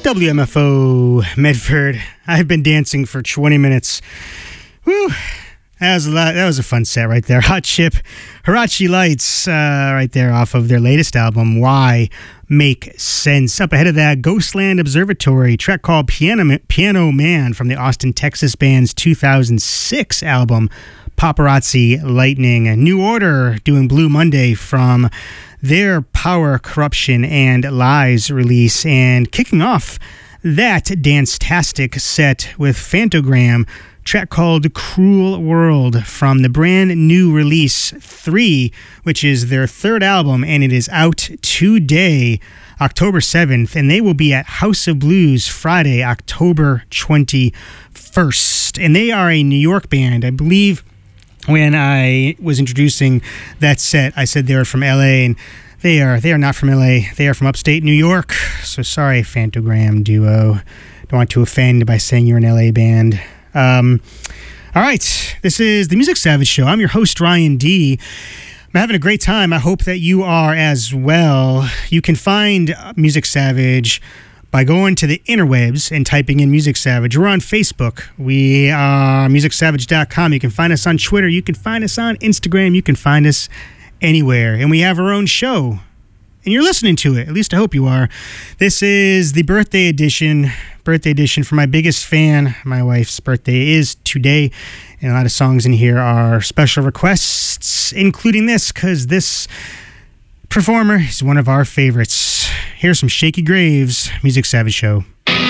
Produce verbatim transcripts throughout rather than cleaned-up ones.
W M F O Medford. I've been dancing for twenty minutes. Woo! That was a lot. That was a fun set right there. Hot Chip, Hirachi Lights, uh, right there off of their latest album, Why Make Sense. Up ahead of that, Ghostland Observatory, track called Piano, Piano Man from the Austin, Texas band's two thousand six album, Paparazzi Lightning. New Order doing Blue Monday from their Power, Corruption, and Lies release. And kicking off that dance-tastic set with Phantogram, track called Cruel World from the brand new release three, which is their third album, and it is out today, October seventh, and they will be at House of Blues Friday, October twenty-first. And they are a New York band. I believe when I was introducing that set, I said they were from L A, and they are they are not from L A. They are from upstate New York. So sorry, Phantogram duo. Don't want to offend by saying you're an L A band. Um, all right, this is the Music Savage Show. I'm your host, Ryan D. I'm having a great time. I hope that you are as well. You can find Music Savage by going to the interwebs and typing in Music Savage. We're on Facebook. We are music savage dot com. You can find us on Twitter. You can find us on Instagram. You can find us anywhere. And we have our own show. And you're listening to it. At least I hope you are. This is the birthday edition. Birthday edition for my biggest fan. My wife's birthday is today. And a lot of songs in here are special requests, including this, because this performer is one of our favorites. Here's some Shaky Graves, Music Savage Show.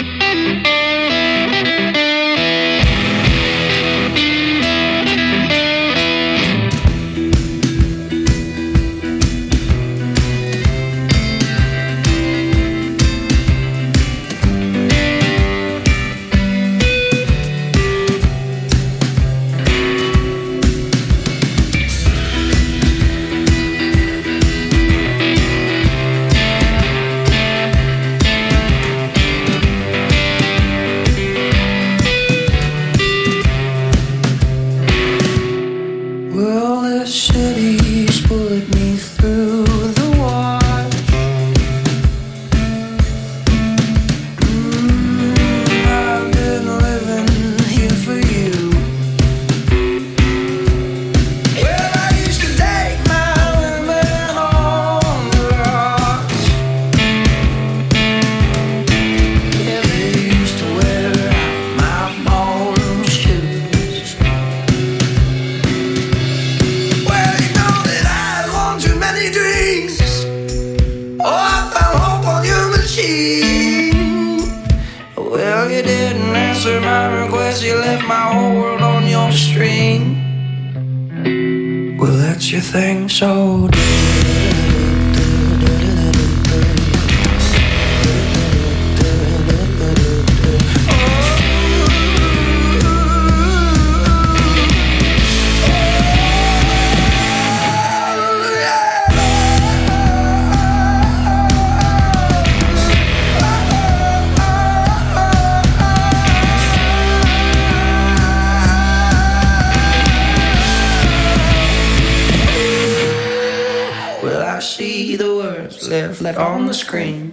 Left on the screen.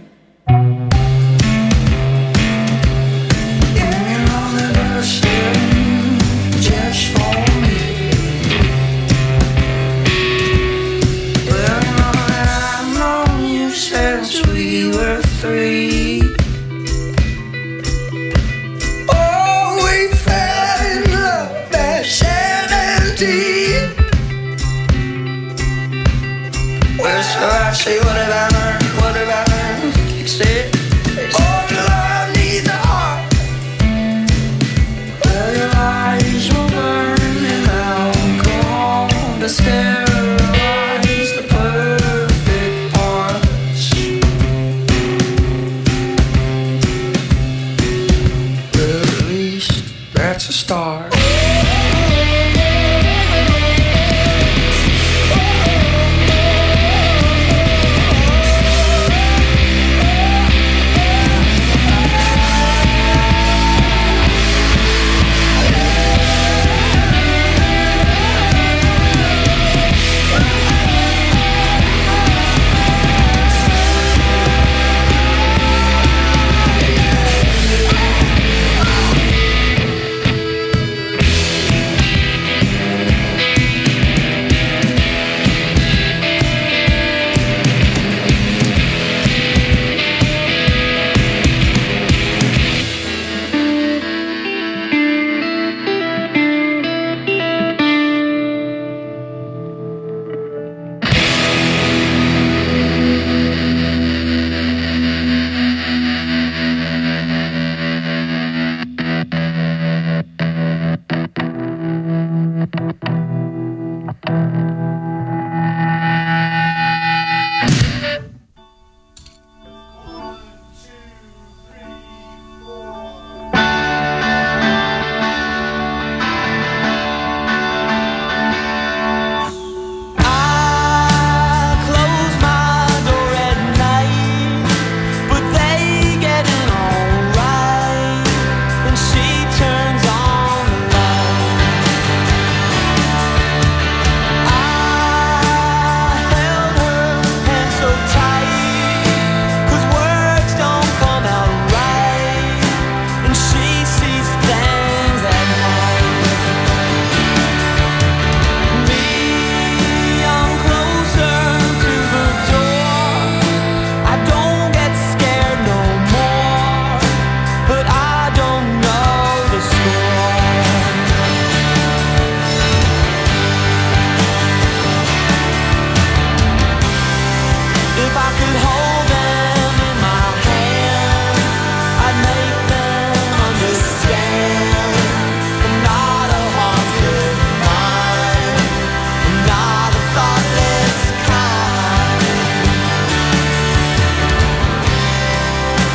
Just for me. Well, you know that I've known you since we were three. Oh, we fell in love at seventeen. Well, so I say, what have I learned? What have I learned? Fix it. Oh, love needs a heart. Well, your eyes will burn and I'll go home to sterilize the perfect parts. Well, at least that's a start. Yeah.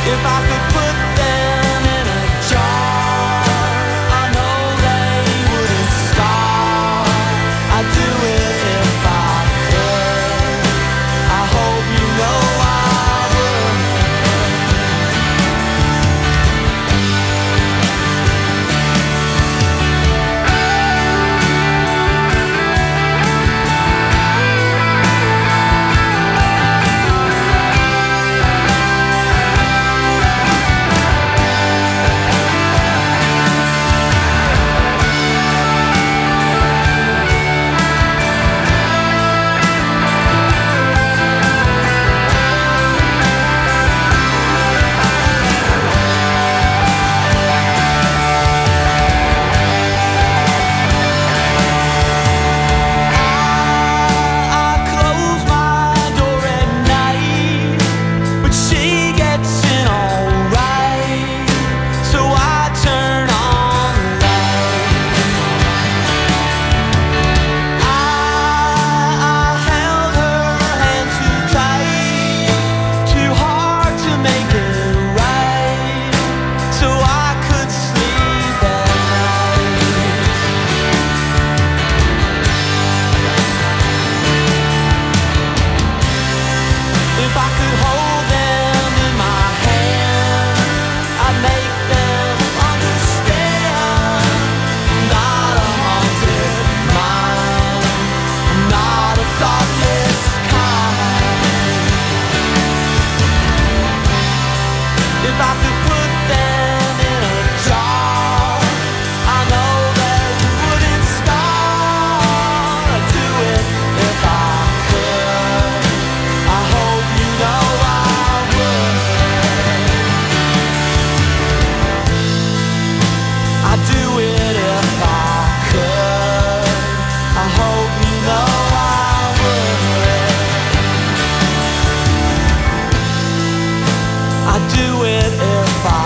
If I could put them in a jar, I know they wouldn't scar. I'd do it if I could. I hope you know I would. I'd do it if I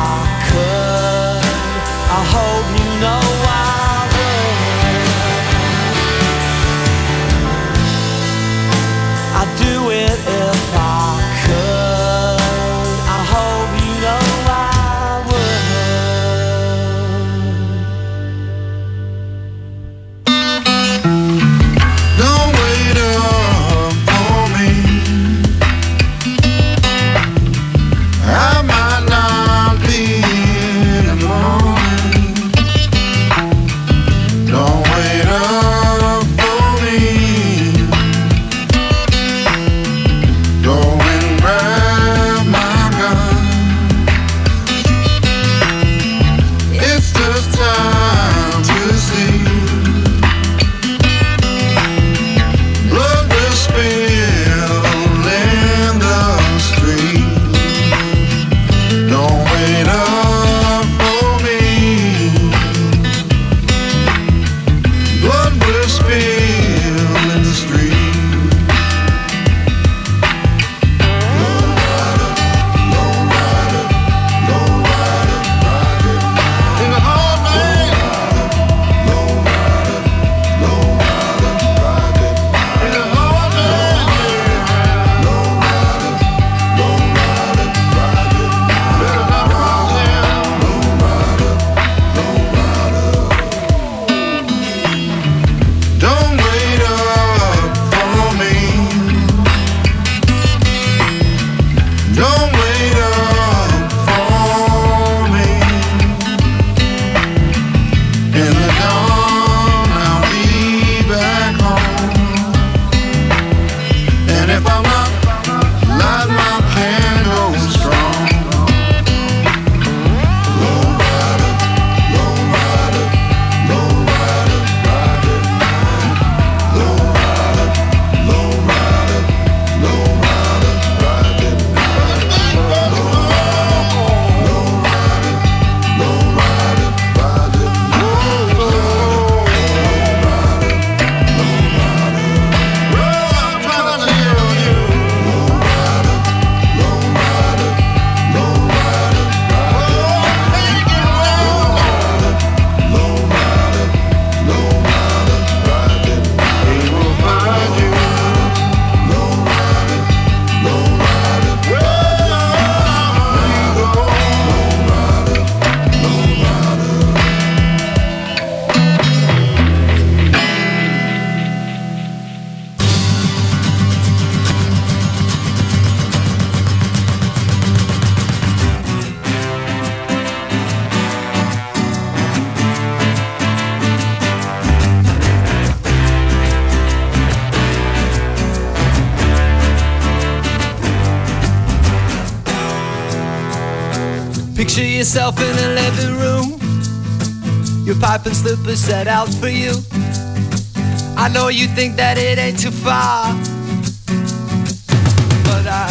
Picture yourself in a living room, your pipe and slippers set out for you. I know you think that it ain't too far, but I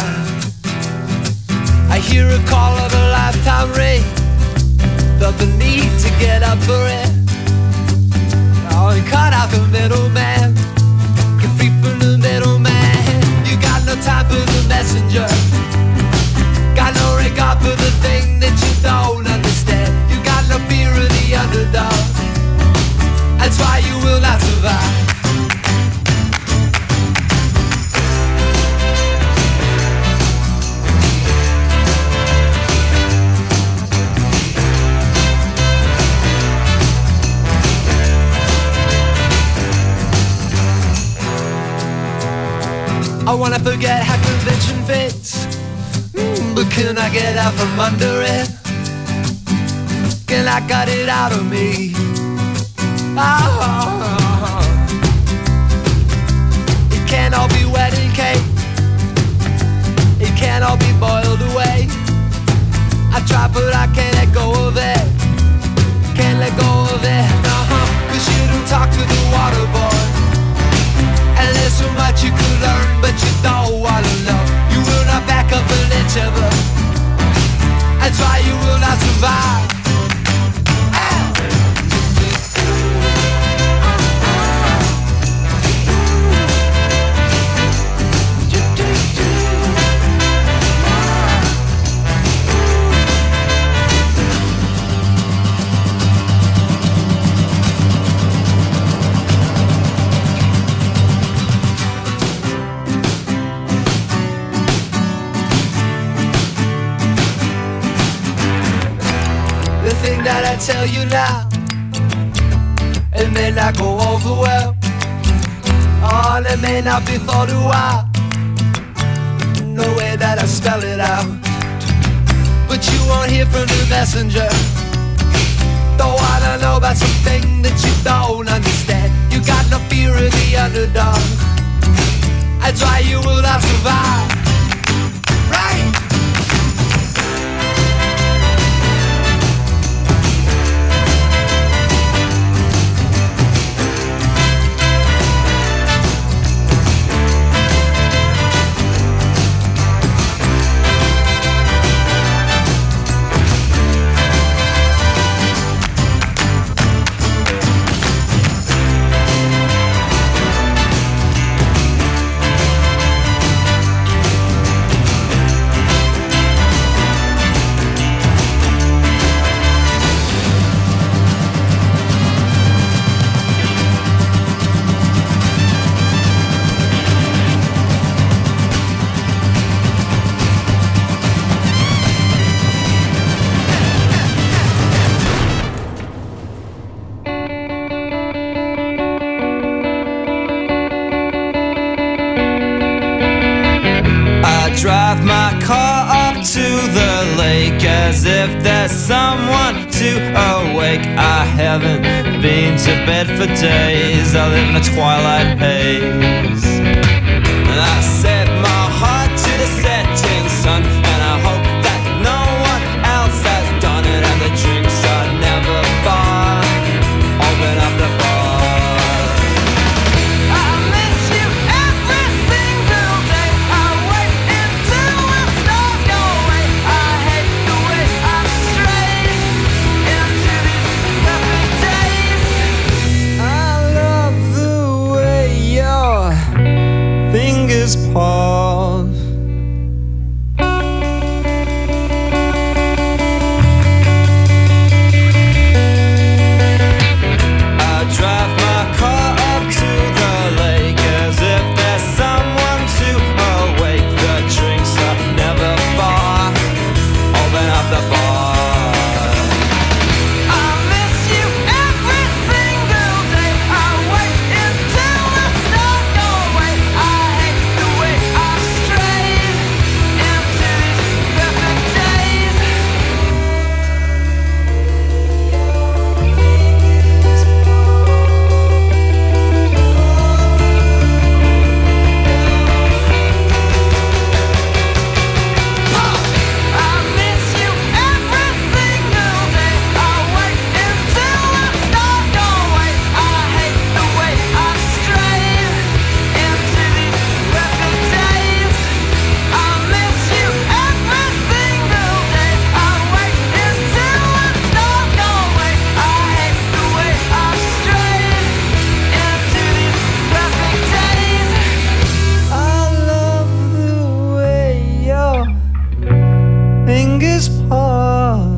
I hear a call of a lifetime ring. Felt the need to get up for it. Oh, and cut out the middleman. Get free from the middleman. You got no time for the messenger. Got no regard for the thing that you don't understand. You got no fear of the underdog. That's why you will not survive. I wanna forget how convention fits, mm, but can I get out from under it? Can I cut it out of me? Oh, it can't all be wedding cake. It can't all be boiled away. I try but I can't let go of it. Can't let go of it, uh-huh. Cause you don't talk to the water boy. And there's so much you could learn, but you don't wanna know. You will not back up an inch of it. That's why you will not survive. That I tell you now, it may not go over well. Oh, and it may not be thought a while. No way that I spell it out. But you won't hear from the messenger. Don't wanna know about something that you don't understand. You got no fear of the underdog. That's why you will not survive. Right? Drive my car up to the lake as if there's someone to awake. I haven't been to bed for days. I live in a twilight haze. And I set my heart to the setting sun, and I hope that no one else has done it. And the drinks are never far. Open up the bar. Fingers part his heart.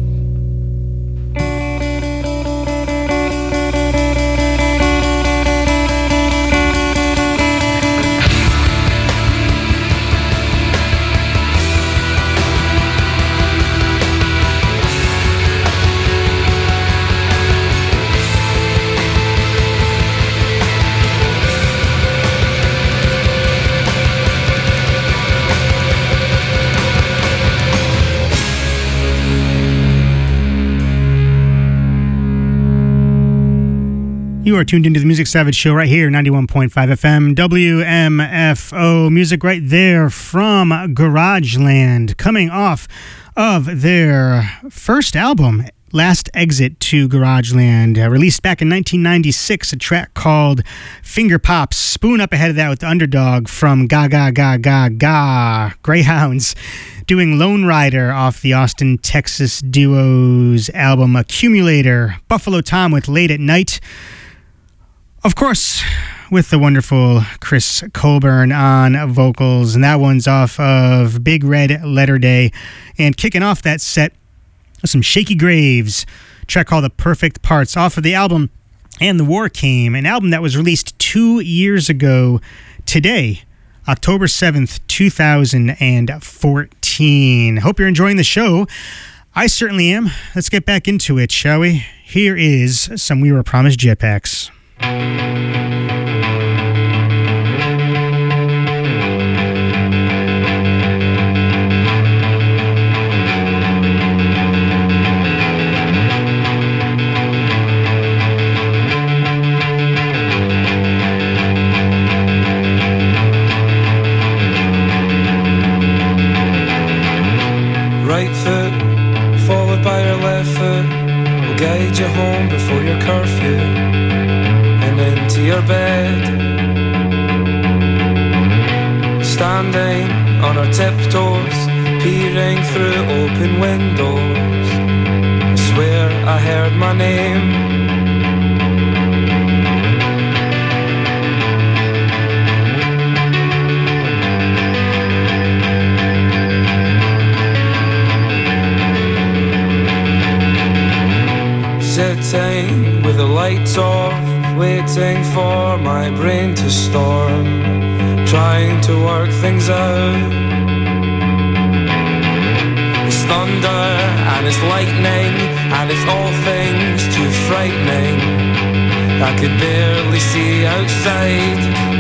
You are tuned into the Music Savage Show right here, ninety-one point five F M, W M F O. Music right there from Garageland, coming off of their first album, Last Exit to Garageland, uh, released back in nineteen ninety-six, a track called Finger Pops. Spoon up ahead of that with the Underdog from Ga Ga Ga Ga Ga Greyhounds, doing Lone Rider off the Austin, Texas duo's album Accumulator. Buffalo Tom with Late at Night. Of course, with the wonderful Chris Colburn on vocals, and that one's off of Big Red Letter Day. And kicking off that set, some Shaky Graves, a track called The Perfect Parts, off of the album And the War Came, an album that was released two years ago today, October seventh, two thousand fourteen. Hope you're enjoying the show. I certainly am. Let's get back into it, shall we? Here is some We Were Promised Jetpacks. Right foot, followed by your left foot, will guide you home before your curfew and into your bed. Standing on our tiptoes, peering through open windows, I swear I heard my name. Sitting with the lights off, waiting for my brain to storm, trying to work things out. It's thunder and it's lightning and it's all things too frightening. I could barely see outside.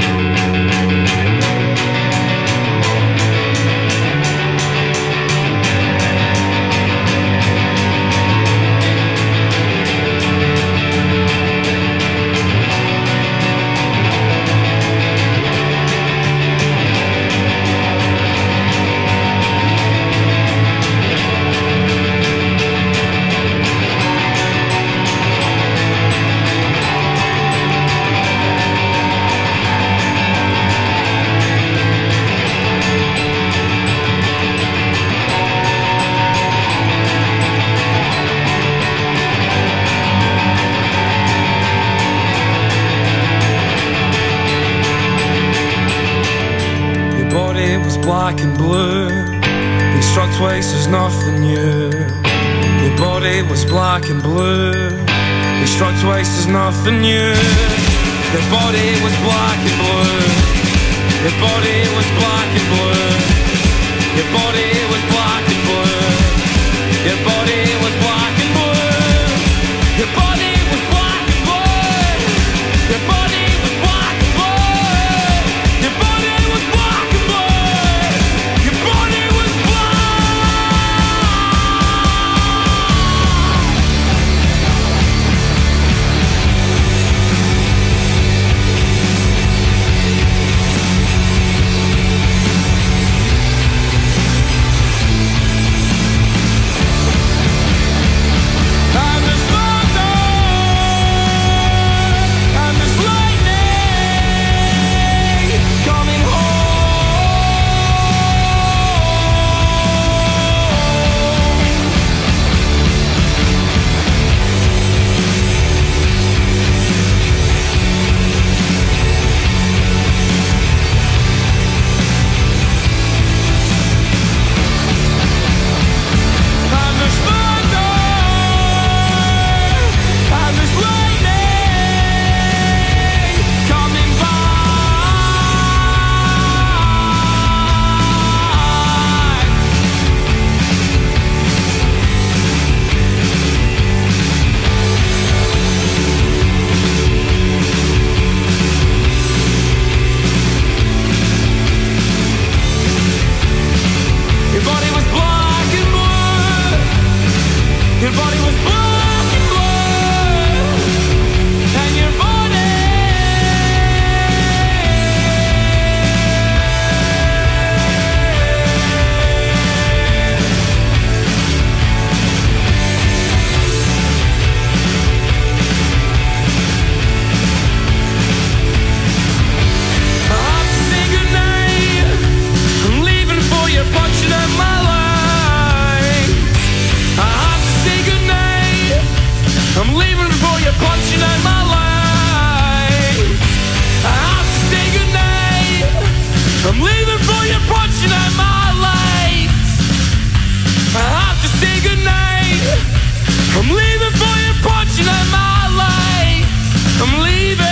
Black and blue, been struck twice, there's nothing new. Your body was black and blue, been struck twice, there's nothing new. Your body was black and blue, your body was black and blue, your body was black and blue, your body was black and blue, your body was black and blue, your body was black and blue, your body was black and blue. I'm leaving for your punching at my lights. I'm leaving.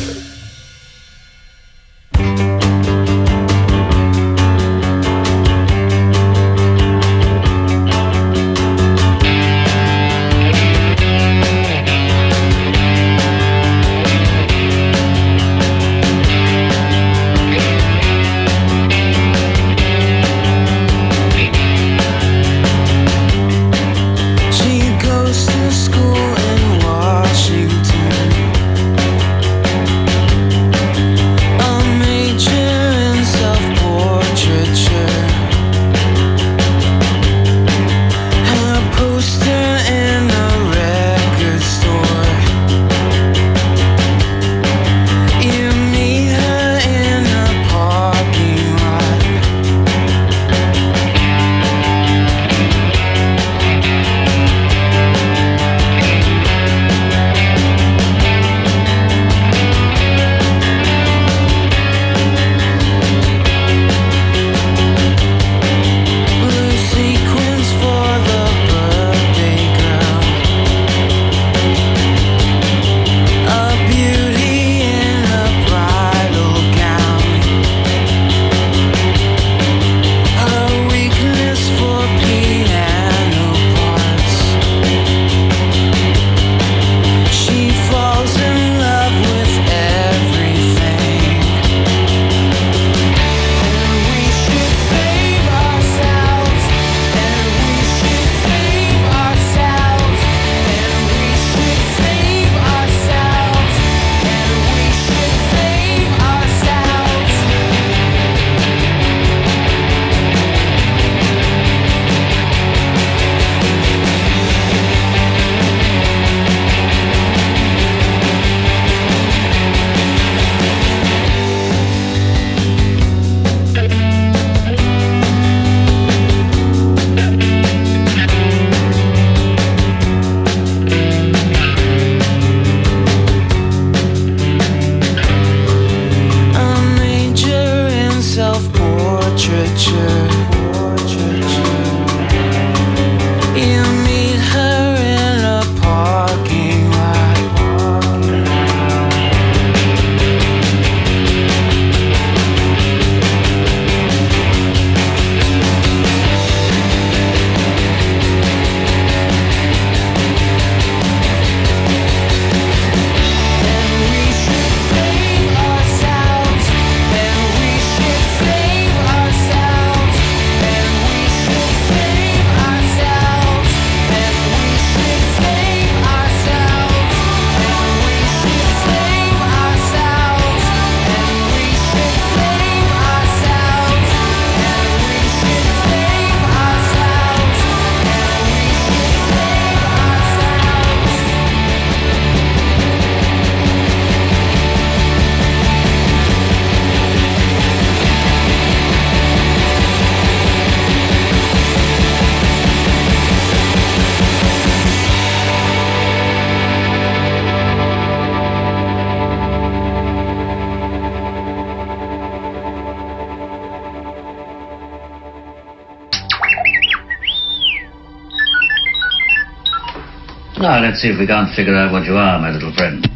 Now, let's see if we can't figure out what you are, my little friend.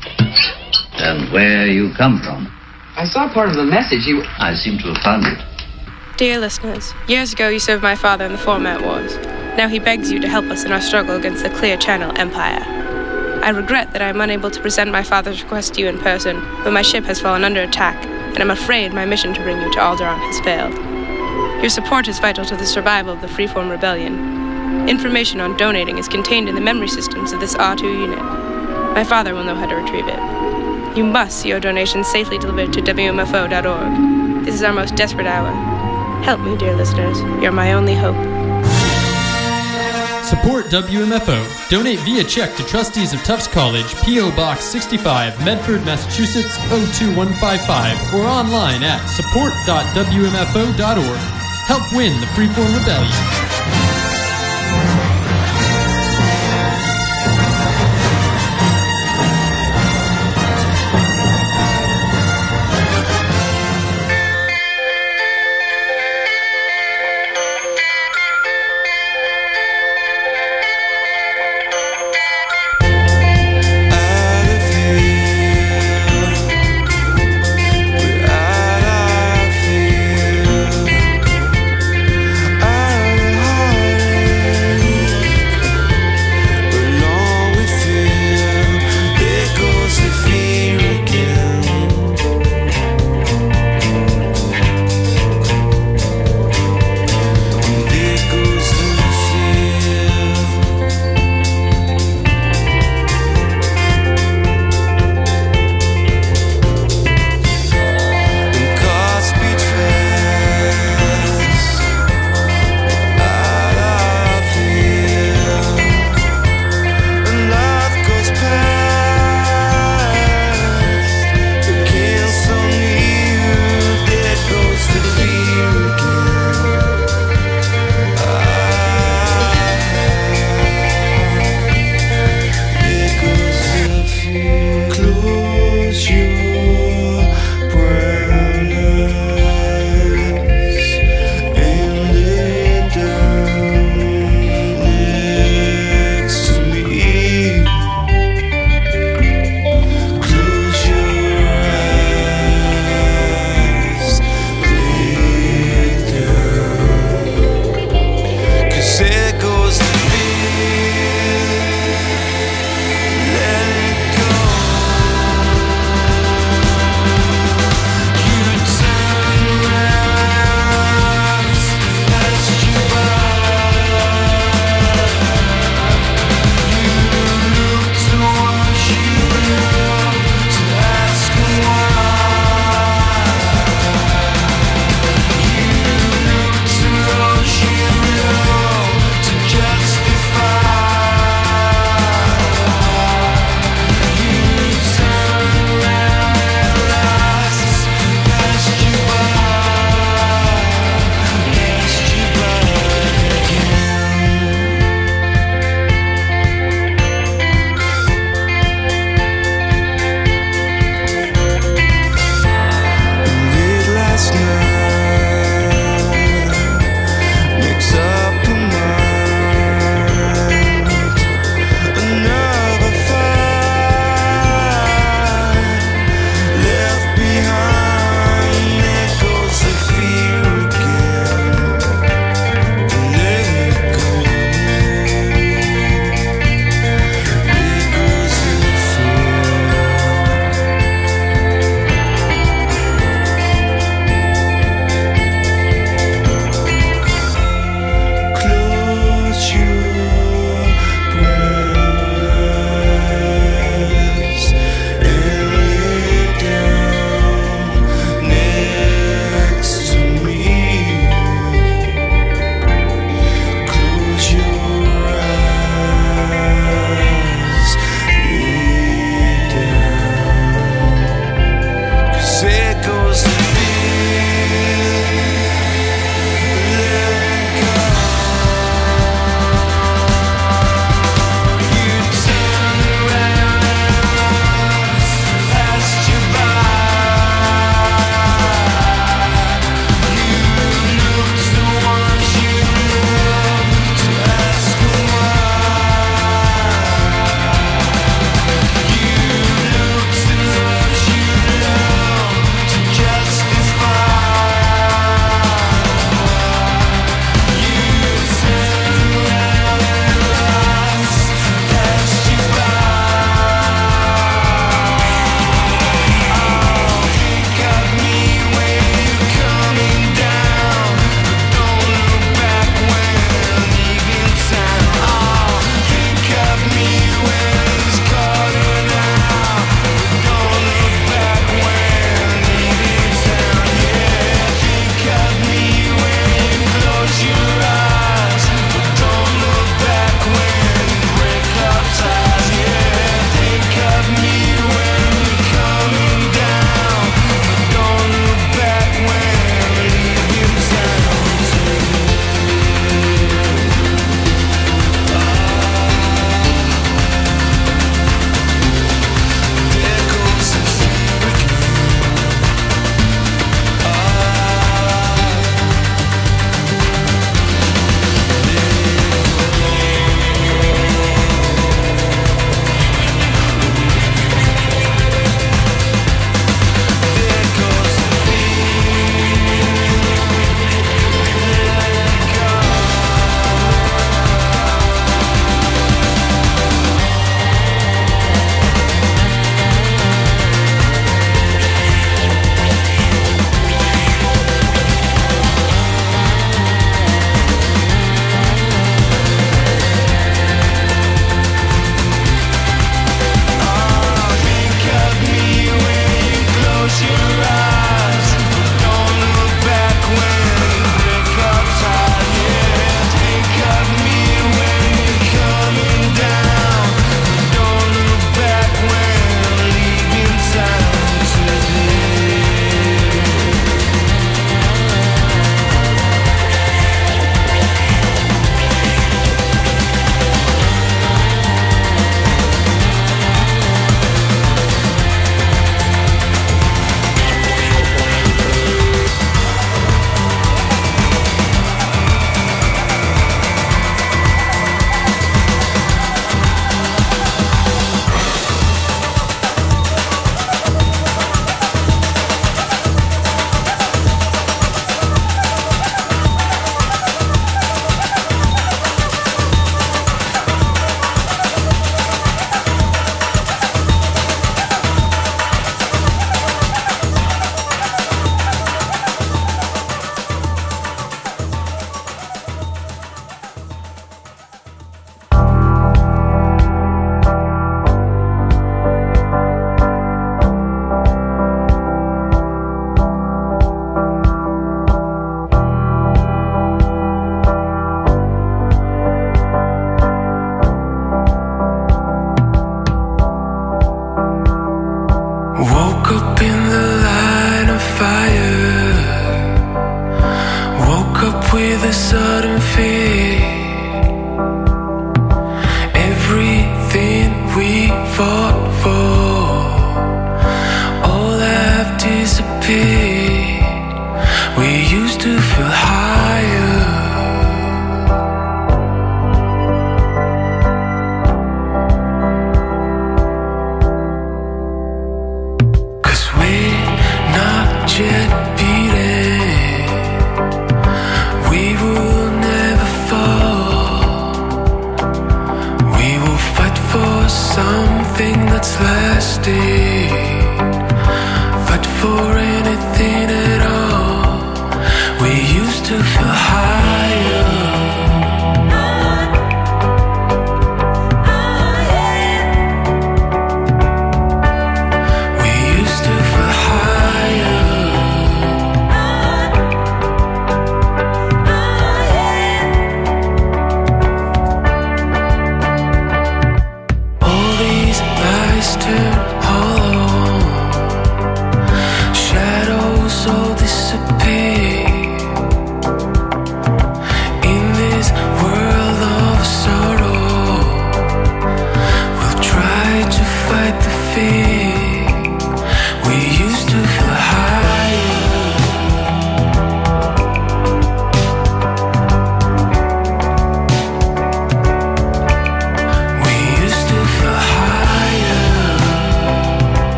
And where you come from. I saw part of the message. You... I seem to have found it. Dear listeners, years ago you served my father in the Format Wars. Now he begs you to help us in our struggle against the Clear Channel Empire. I regret that I am unable to present my father's request to you in person, but my ship has fallen under attack, and I'm afraid my mission to bring you to Alderaan has failed. Your support is vital to the survival of the Freeform Rebellion. Information on donating is contained in the memory systems of this R two unit. My father will know how to retrieve it. You must see your donations safely delivered to W M F O dot org. This is our most desperate hour. Help me, dear listeners. You're my only hope. Support W M F O. Donate via check to Trustees of Tufts College, P O Box sixty-five, Medford, Massachusetts oh two one five five, or online at support dot W M F O dot org. Help win the Freeform Rebellion.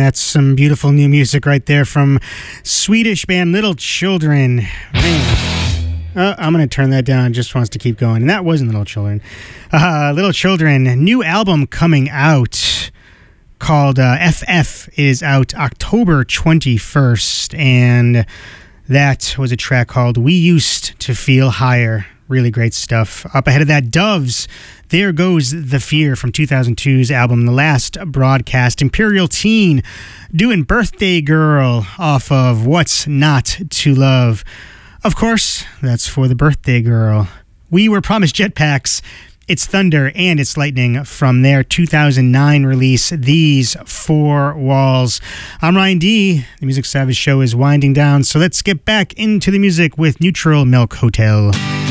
that's some beautiful new music right there from Swedish band Little Children. Man. Uh, I'm going to turn that down. It just wants to keep going. And that wasn't Little Children. Uh, Little Children, new album coming out called uh, F F is out October twenty-first. And that was a track called We Used to Feel Higher. Really great stuff. Up ahead of that, Doves, There Goes the Fear from two thousand two's album The Last Broadcast. Imperial Teen doing Birthday Girl off of What's Not to Love. Of course, that's for the birthday girl. We Were Promised Jetpacks. It's Thunder and It's Lightning from their two thousand nine release, These Four Walls. I'm Ryan D. The Music Savage Show is winding down, so let's get back into the music with Neutral Milk Hotel.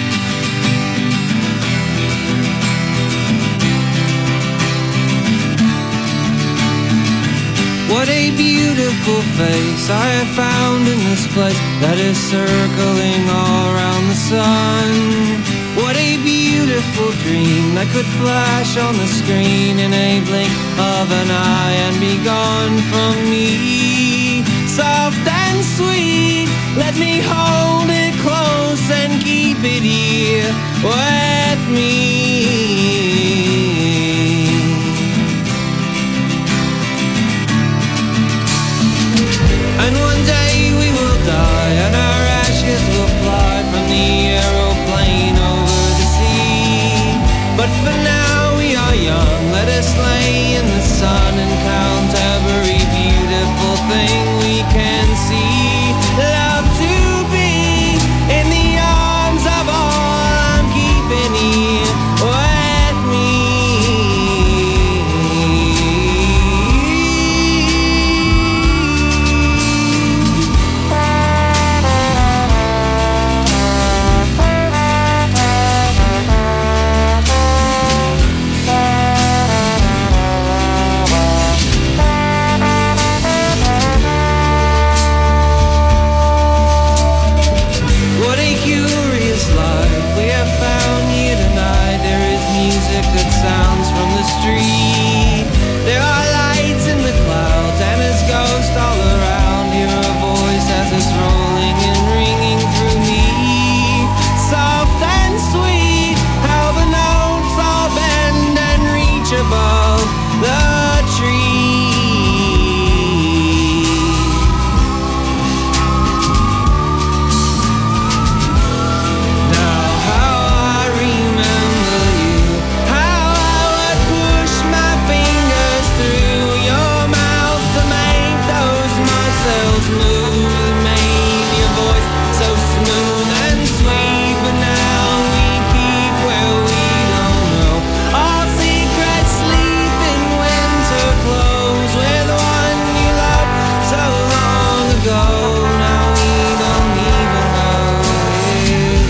What a beautiful face I have found in this place that is circling all around the sun. What a beautiful dream that could flash on the screen in a blink of an eye and be gone from me. Soft and sweet, let me hold it close and keep it here with me. And one day we will die and our ashes will fly from the aeroplane over the sea. But for now we are young, let us lay in the sun and count every beautiful thing we can see. Love to be in the arms of all I'm keeping here with me. That sounds from the street. There are lights in the clouds and there's ghosts all around. Hear a voice as it's rolling and ringing through me. Soft and sweet, how the notes all bend and reach above the tree. Now how I remember you, smooth, made your voice so smooth and sweet. But now we keep where we don't know our secrets, sleep in winter clothes with one you loved so long ago. Now we don't even know his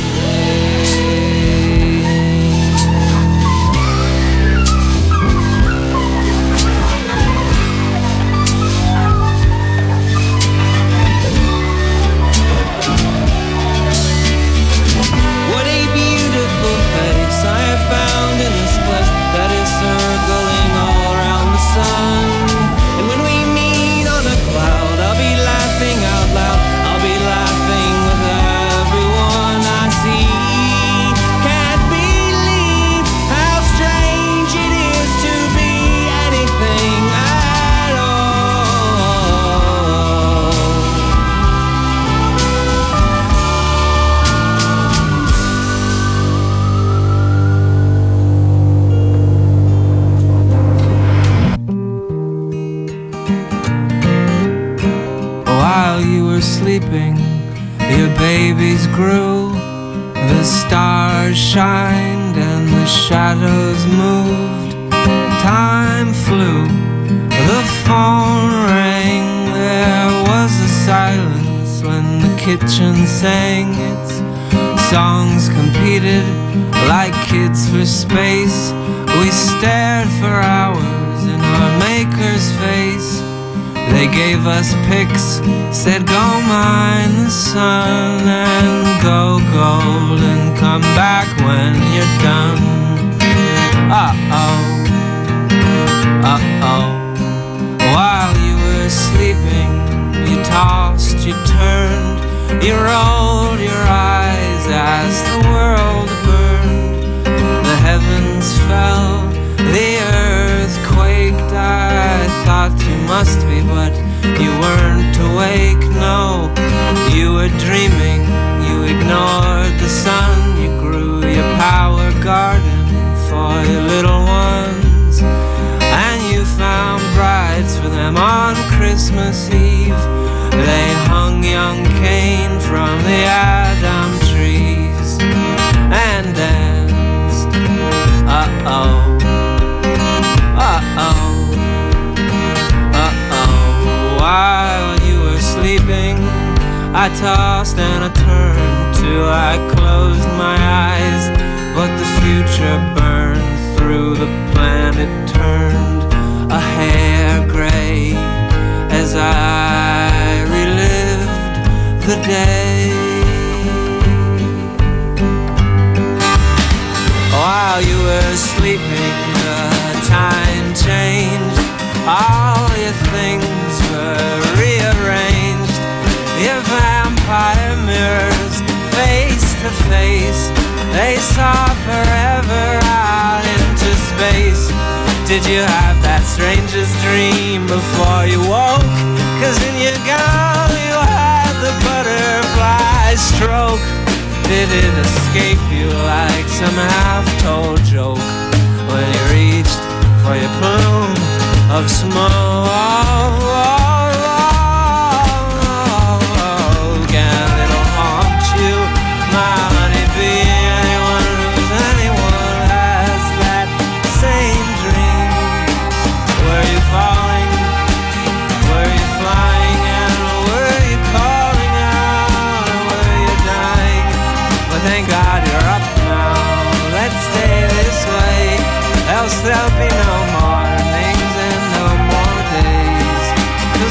found in this place that is circling all around the sun. And when we meet on a cloud, I'll be laughing out loud. I'll be laughing with everyone I see. Can't believe how strange it is to be anything at all. While you were sleeping, your babies grew. The stars shined and the shadows moved. Time flew, the phone rang. There was a silence when the kitchen sang its songs, competed like kids for space. We stared for hours in our maker's face. They gave us pics, said go mine the sun and go gold and come back when you're done. Uh-oh, uh-oh. While you were sleeping, you tossed, you turned, you rolled your eyes as the world burned. The heavens fell, the earth quaked. I thought you must be, but you weren't awake, no. You were dreaming, you ignored the sun. You grew your power garden for your little ones, and you found brides for them on Christmas Eve. They hung young Cain from the Adam trees and danced. Uh-oh, uh-oh, uh-oh. While you were sleeping, I tossed and I turned till I closed my eyes, but the future burned through the planet, turned a hair gray as I relived the day. While you were sleeping, the time changed. All your things were rearranged. Your vampire mirrors, face to face, they saw forever out into space. Did you have that strangest dream before you woke? 'Cause in your gown you had the butterfly stroke. Did it escape you like some half-told joke when you reached for your plume of smoke? And it'll haunt you, my honeybee. Anyone who's anyone has that same dream. Were you falling? Were you flying? And were you calling out? Or were you dying? But thank God you're up now. Let's stay this way, else there'll be no mornings and no more days.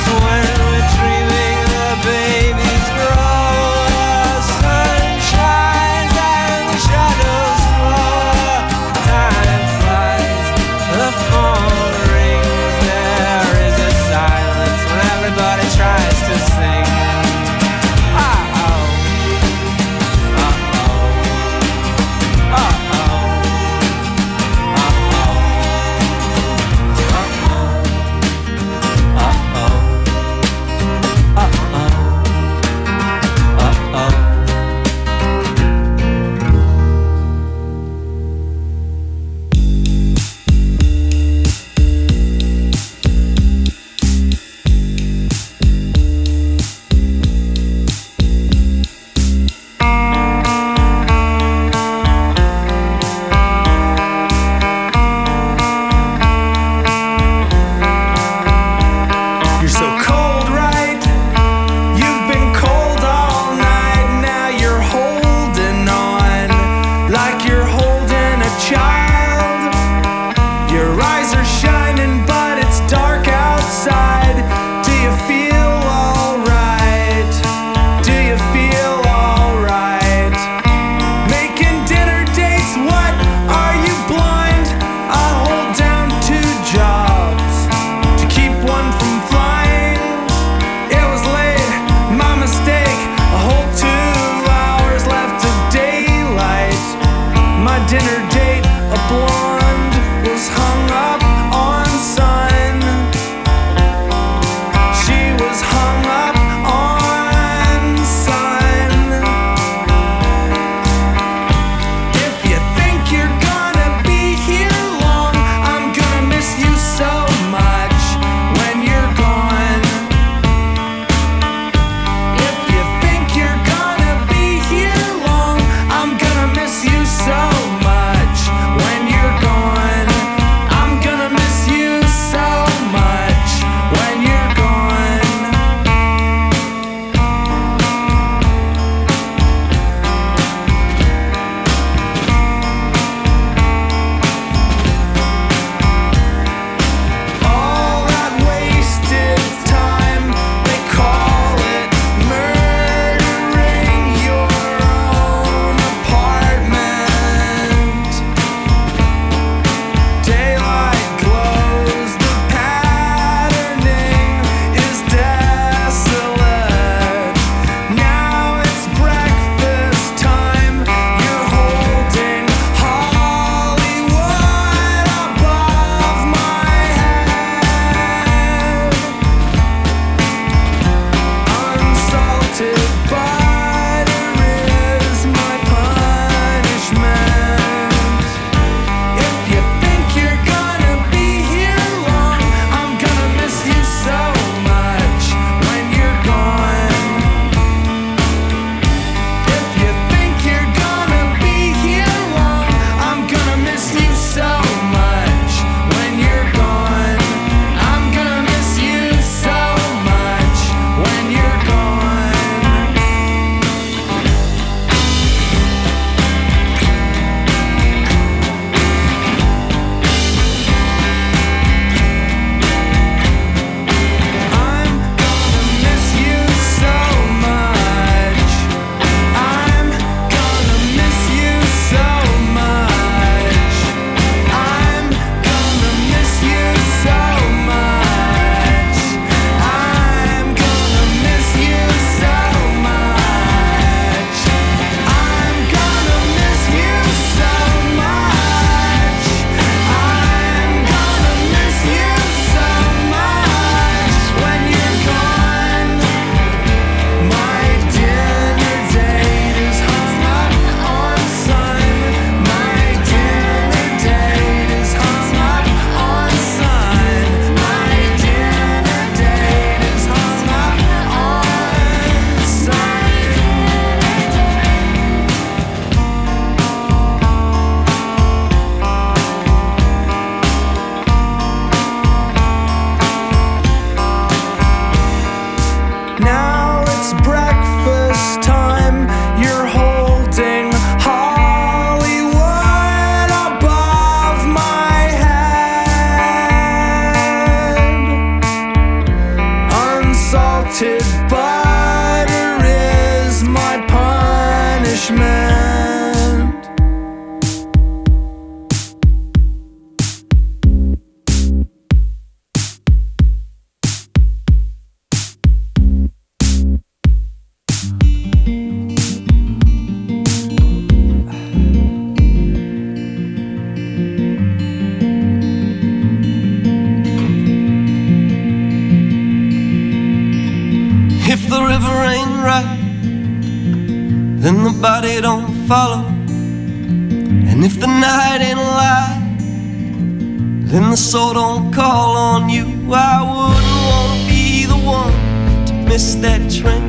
then the body don't follow. And if the night ain't a lie, then the soul don't call on you. I wouldn't wanna be the one to miss that train.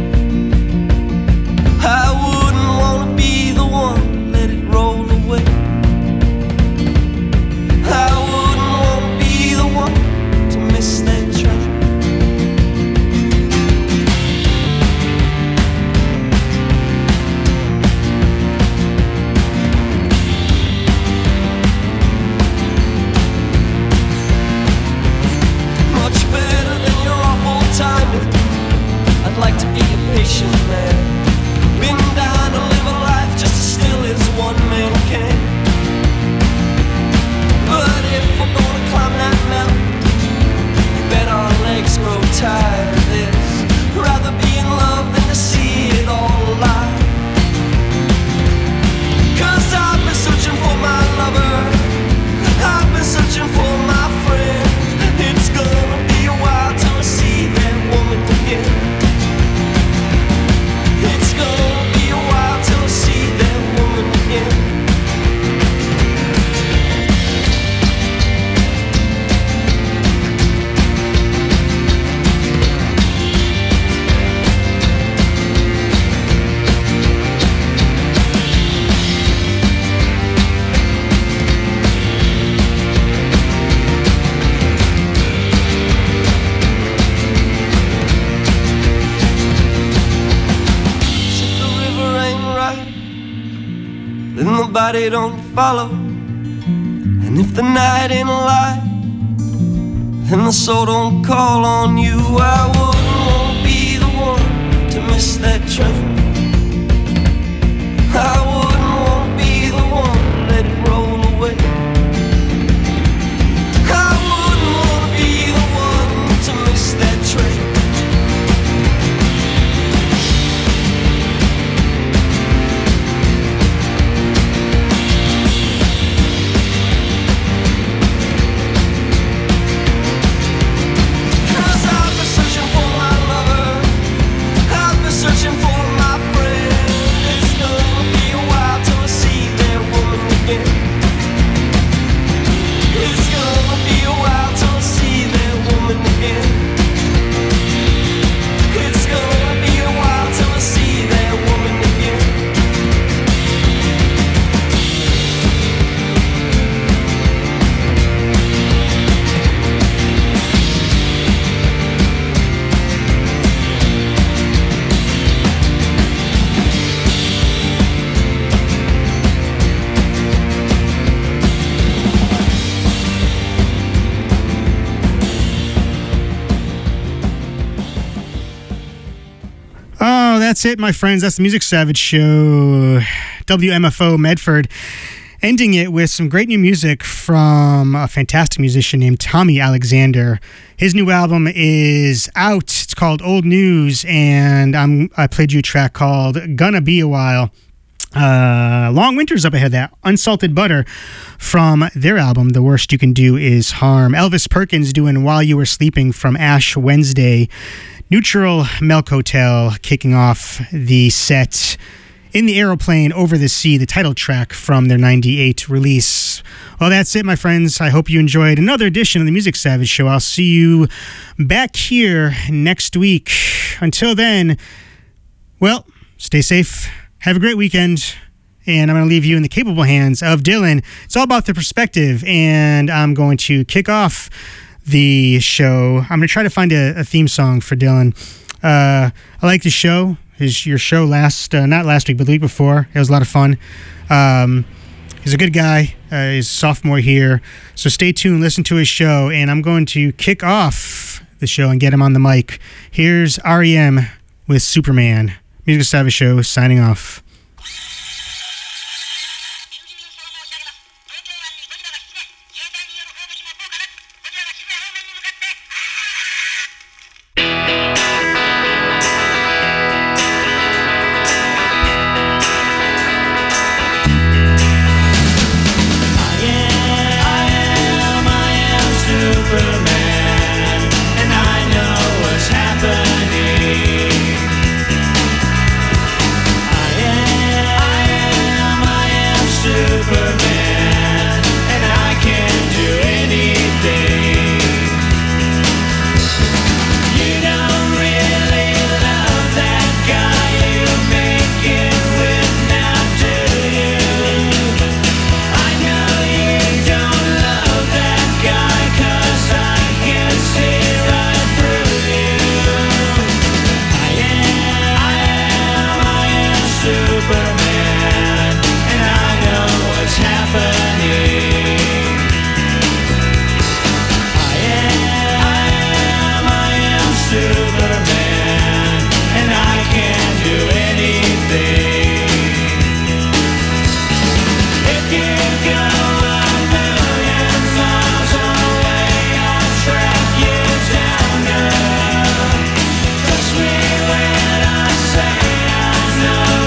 I wouldn't wanna be the one to let it roll away. I wouldn't wanna be the one to miss that train. Much better than your awful timing. I'd like to be a patient man. Been dying to live a life just as still as one man can. But if we're gonna climb that mountain, you bet our legs grow tired of this. Rather be in love than to see it all alive. Cause I've been searching for my lover, I've been searching for my friend. It's gonna be a while till I see that woman again. It's gonna be a while till I see that woman again. Then the body don't follow. And if the night ain't a lie, then the soul don't call on you. I wouldn't wanna be the one to miss that train. I wouldn't wanna be the one to let it roll away. I wouldn't wanna be the one to miss that train. Searching for my friend. It's gonna be a while till I see that woman again. It's gonna be a while till I see that woman again. It's gonna be a while till I see that woman again. Oh, that's it, my friends. That's the Music Savage Show, W M F O Medford. Ending it with some great new music from a fantastic musician named Tommy Alexander. His new album is out. It's called Old News, and I'm, I played you a track called Gonna Be a While. Uh, Long Winter's up ahead. That Unsalted Butter from their album The Worst You Can Do Is Harm. Elvis Perkins doing While You Were Sleeping from Ash Wednesday. Neutral Milk Hotel kicking off the set. In the Aeroplane Over the Sea, the title track from their ninety-eight release. Well, that's it, my friends. I hope you enjoyed another edition of the Music Savage Show. I'll see you back here next week. Until then, well, stay safe. Have a great weekend. And I'm going to leave you in the capable hands of Dylan. It's all about the perspective. And I'm going to kick off the show. I'm going to try to find a, a theme song for Dylan. Uh, I like the show. His your show last uh, not last week, but the week before. It was a lot of fun. Um, he's a good guy. Uh, he's a sophomore here, so stay tuned. Listen to his show, and I'm going to kick off the show and get him on the mic. Here's R E M with Superman. Music Savage Show signing off. I am Superman.